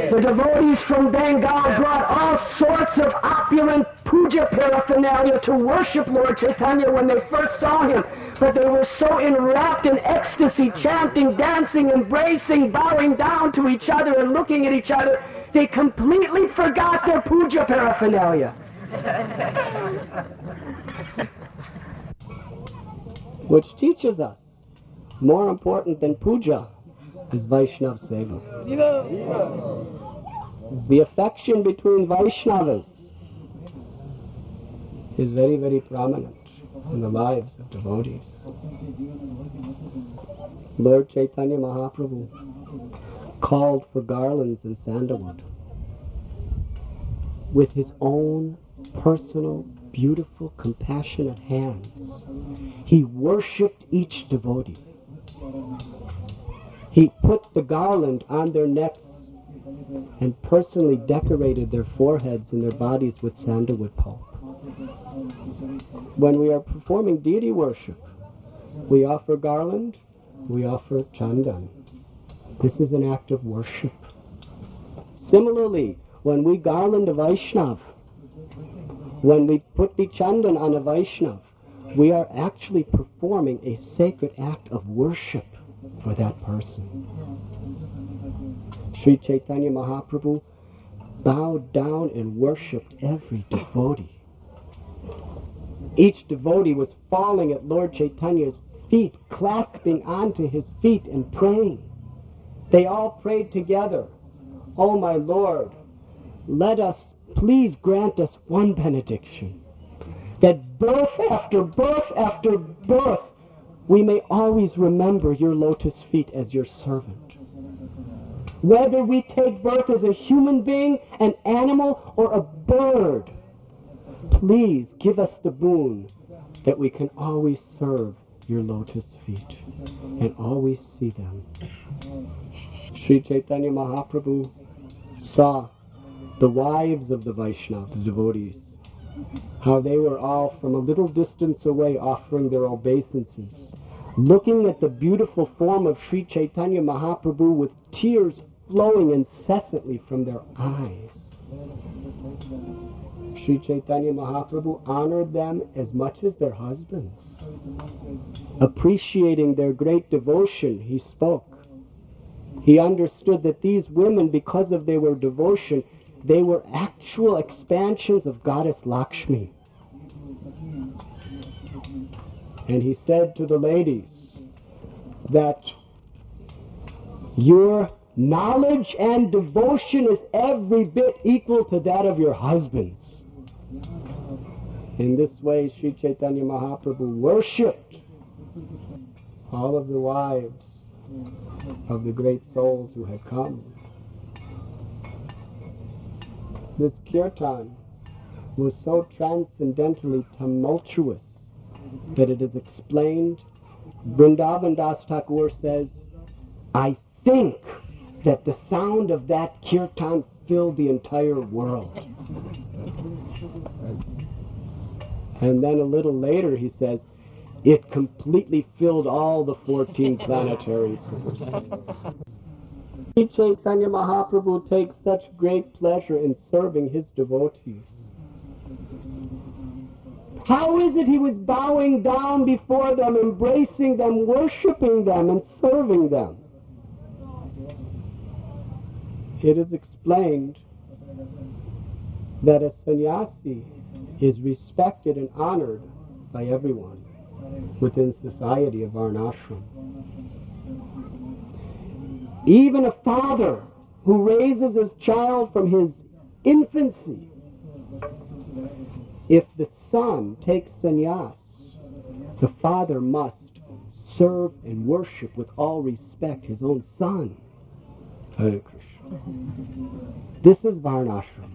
The devotees from Bengal brought all sorts of opulent puja paraphernalia to worship Lord Chaitanya when they first saw him. But they were so enwrapped in ecstasy, chanting, dancing, embracing, bowing down to each other and looking at each other, they completely forgot their puja paraphernalia. Which teaches us, more important than puja is Vaishnava Seva. The affection between Vaishnavas is very, very prominent in the lives of devotees. Lord Chaitanya Mahaprabhu called for garlands and sandalwood with his own personal, beautiful, compassionate hands. He worshipped each devotee. He put the garland on their necks and personally decorated their foreheads and their bodies with sandalwood pulp. When we are performing deity worship, we offer garland, we offer chandan. This is an act of worship. Similarly, when we garland a Vaishnav, when we put the chandan on a Vaishnav, we are actually performing a sacred act of worship for that person. Sri Chaitanya Mahaprabhu bowed down and worshipped every devotee. Each devotee was falling at Lord Chaitanya's feet, clasping onto his feet and praying. They all prayed together, "Oh my Lord, please grant us one benediction, that birth after birth after birth, we may always remember your lotus feet as your servant. Whether we take birth as a human being, an animal, or a bird, please give us the boon that we can always serve your lotus feet and always see them." Sri Chaitanya Mahaprabhu saw the wives of the Vaishnavas, the devotees, how they were all from a little distance away offering their obeisances, looking at the beautiful form of Sri Chaitanya Mahaprabhu with tears flowing incessantly from their eyes. Sri Chaitanya Mahaprabhu honored them as much as their husbands. Appreciating their great devotion, he spoke. He understood that these women, because of their devotion, they were actual expansions of Goddess Lakshmi. And he said to the ladies that your knowledge and devotion is every bit equal to that of your husbands. In this way, Sri Chaitanya Mahaprabhu worshipped all of the wives of the great souls who had come. This kirtan was so transcendentally tumultuous that it is explained. Vrindavan Das Thakur says, "I think that the sound of that kirtan filled the entire world." And then a little later he says, "It completely filled all the 14 planetary systems." Sri Chaitanya Mahaprabhu takes such great pleasure in serving his devotees. How is it he was bowing down before them, embracing them, worshipping them, and serving them? It is explained that a sannyasi is respected and honored by everyone within society of Varnashram. Even a father who raises his child from his infancy, if the son takes sannyas, the father must serve and worship with all respect his own son. Hare Krishna. This is Varnashram.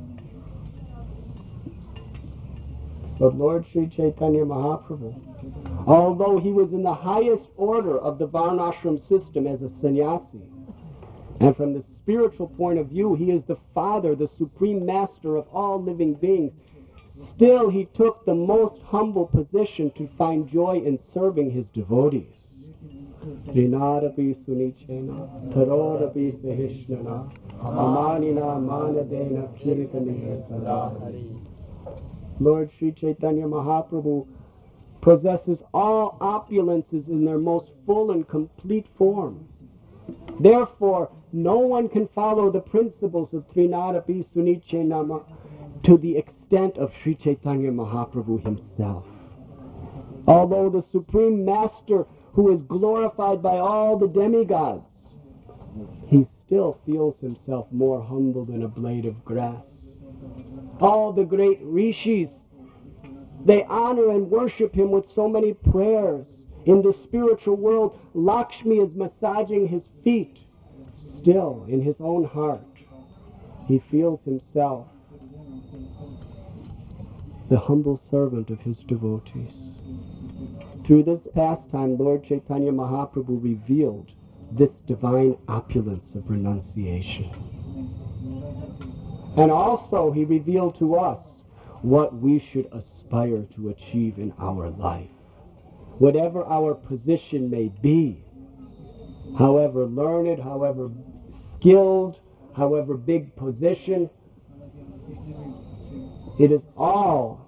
But Lord Sri Chaitanya Mahaprabhu, although he was in the highest order of the Varnashram system as a sannyasi, and from the spiritual point of view, he is the father, the supreme master of all living beings, still he took the most humble position to find joy in serving his devotees. Trinadapi Sunichena, Tarodapi Sahishnana, Amanina Manadena Kirtaniya Sadahari. Lord Sri Chaitanya Mahaprabhu possesses all opulences in their most full and complete form. Therefore, no one can follow the principles of Trinadapi Sunichenama to the extent of Sri Chaitanya Mahaprabhu himself. Although the Supreme Master, who is glorified by all the demigods, he still feels himself more humble than a blade of grass. All the great rishis, they honor and worship him with so many prayers. In the spiritual world, Lakshmi is massaging his feet. Still, in his own heart, he feels himself the humble servant of his devotees. Through this pastime, Lord Chaitanya Mahaprabhu revealed this divine opulence of renunciation. And also he revealed to us what we should aspire to achieve in our life. Whatever our position may be, however learned, however skilled, however big position, it is all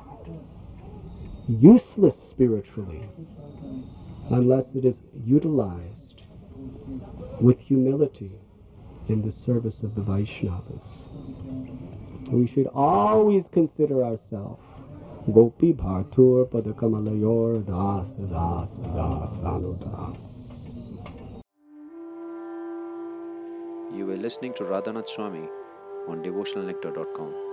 useless spiritually unless it is utilized with humility in the service of the Vaishnavas. We should always consider ourselves Gopi Bhartur Padakamalayur Das Das Das Anudas. You were listening to Radhanath Swami on devotionalnectar.com.